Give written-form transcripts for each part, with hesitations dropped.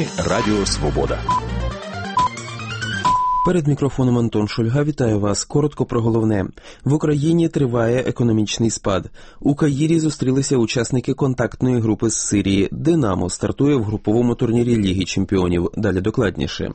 ефірі Радіо Свобода. Перед мікрофоном Антон Шульга. Вітаю вас. Коротко про головне. В Україні триває економічний спад. У Каїрі зустрілися учасники контактної групи з Сирії. «Динамо» стартує в груповому турнірі Ліги чемпіонів. Далі докладніше.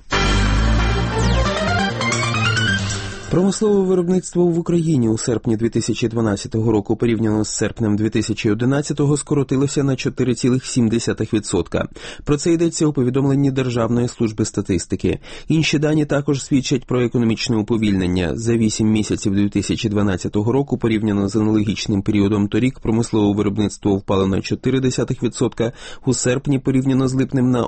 Промислове виробництво в Україні у серпні 2012 року порівняно з серпнем 2011 скоротилося на 4,7%. Про це йдеться у повідомленні Державної служби статистики. Інші дані також свідчать про економічне уповільнення. За 8 місяців 2012 року порівняно з аналогічним періодом торік промислове виробництво впало на 0,4%, у серпні порівняно з липнем на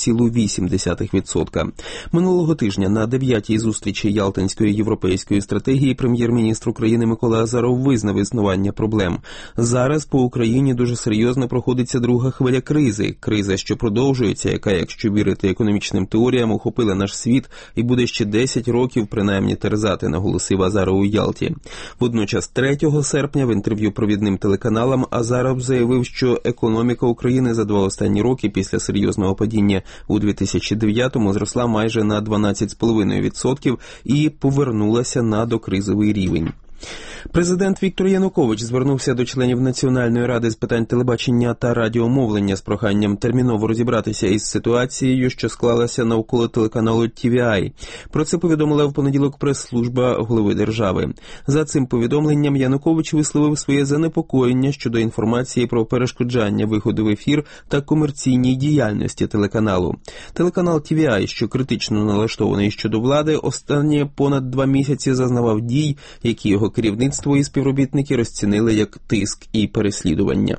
1,8%. Минулого тижня на 9-й зустрічі Ялтинської європейської стратегії прем'єр-міністр України Микола Азаров визнав існування проблем. Зараз по Україні дуже серйозно проходиться друга хвиля кризи. Криза, що продовжується, яка, якщо вірити економічним теоріям, охопила наш світ і буде ще 10 років принаймні терзати, наголосив Азаров у Ялті. Водночас 3 серпня в інтерв'ю провідним телеканалам Азаров заявив, що економіка України за 2 останні роки після серйозного падіння у 2009-му зросла майже на 12,5% і повернулася на докризовий рівень. Президент Віктор Янукович звернувся до членів Національної ради з питань телебачення та радіомовлення з проханням терміново розібратися із ситуацією, що склалася навколо телеканалу TVI. Про це повідомила в понеділок прес-служба глави держави. За цим повідомленням Янукович висловив своє занепокоєння щодо інформації про перешкоджання виходу в ефір та комерційній діяльності телеканалу. Телеканал TVI, що критично налаштований щодо влади, останні понад 2 місяці зазнавав дій, які його керівництво і співробітники розцінили як тиск і переслідування.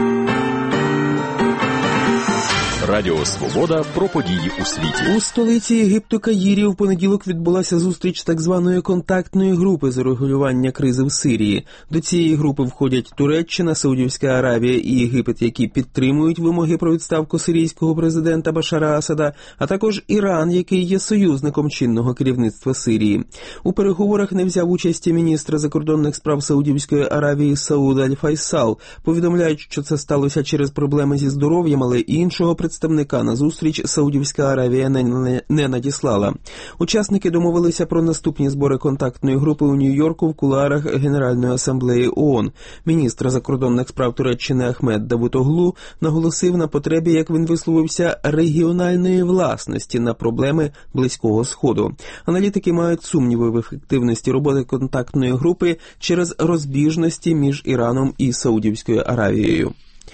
Радіо Свобода про події у світі. У столиці Єгипту Каїрі в понеділок відбулася зустріч так званої контактної групи з урегулювання кризи в Сирії. До цієї групи входять Туреччина, Саудівська Аравія і Єгипет, які підтримують вимоги про відставку сирійського президента Башара Асада, а також Іран, який є союзником чинного керівництва Сирії. У переговорах не взяв участі міністр закордонних справ Саудівської Аравії Сауд Аль-Файсал. Повідомляють, що це сталося через проблеми зі здоров'ям, але іншого представника на зустріч Саудівська Аравія не надіслала. Учасники домовилися про наступні збори контактної групи у Нью-Йорку в кулуарах Генеральної асамблеї ООН. Міністр закордонних справ Туреччини Ахмед Давутоглу наголосив на потребі, як він висловився, регіональної власності на проблеми Близького Сходу. Аналітики мають сумніви в ефективності роботи контактної групи через розбіжності між Іраном і Саудівською Аравією.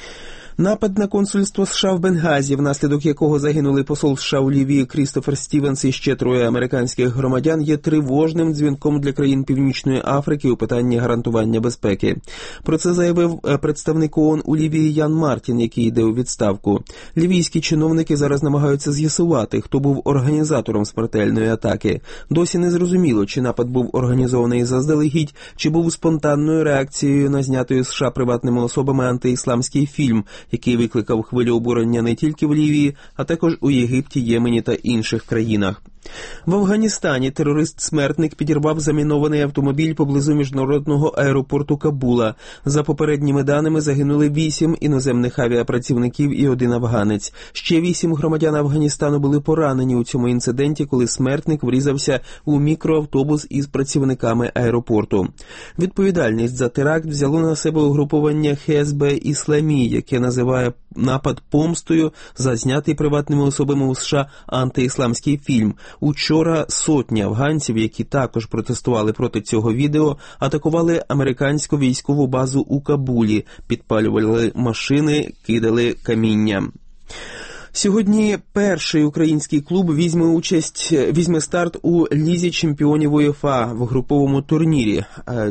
Напад на консульство США в Бенгазі, внаслідок якого загинули посол США у Лівії Крістофер Стівенс і ще 3 американських громадян, є тривожним дзвінком для країн Північної Африки у питанні гарантування безпеки. Про це заявив представник ООН у Лівії Ян Мартін, який йде у відставку. Лівійські чиновники зараз намагаються з'ясувати, хто був організатором смертельної атаки. Досі не зрозуміло, чи напад був організований заздалегідь, чи був спонтанною реакцією на знятий США приватними особами антиісламський фільм, який викликав хвилю обурення не тільки в Лівії, а також у Єгипті, Ємені та інших країнах. В Афганістані терорист-смертник підірвав замінований автомобіль поблизу міжнародного аеропорту Кабула. За попередніми даними загинули 8 іноземних авіапрацівників і 1 афганець. Ще 8 громадян Афганістану були поранені у цьому інциденті, коли смертник врізався у мікроавтобус із працівниками аеропорту. Відповідальність за теракт взяло на себе угруповання ХСБ Ісламі, яке називає напад помстою за знятий приватними особами у США антиісламський фільм. Учора сотні афганців, які також протестували проти цього відео, атакували американську військову базу у Кабулі, підпалювали машини, кидали каміння. Сьогодні перший український клуб візьме старт у Лізі чемпіонів УЄФА в груповому турнірі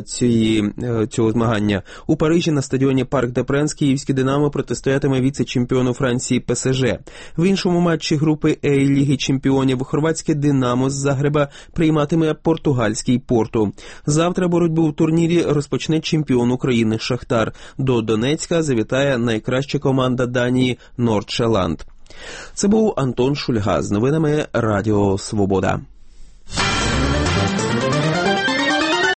цього змагання. У Парижі на стадіоні Парк де Пренс київське «Динамо» протистоятиме віце-чемпіону Франції ПСЖ. В іншому матчі групи А Ліги чемпіонів хорватське «Динамо» з Загреба прийматиме португальський «Порту». Завтра боротьбу в турнірі розпочне чемпіон України «Шахтар». До Донецька завітає найкраща команда Данії «Нордшеланд». Це був Антон Шульга з новинами Радіо Свобода.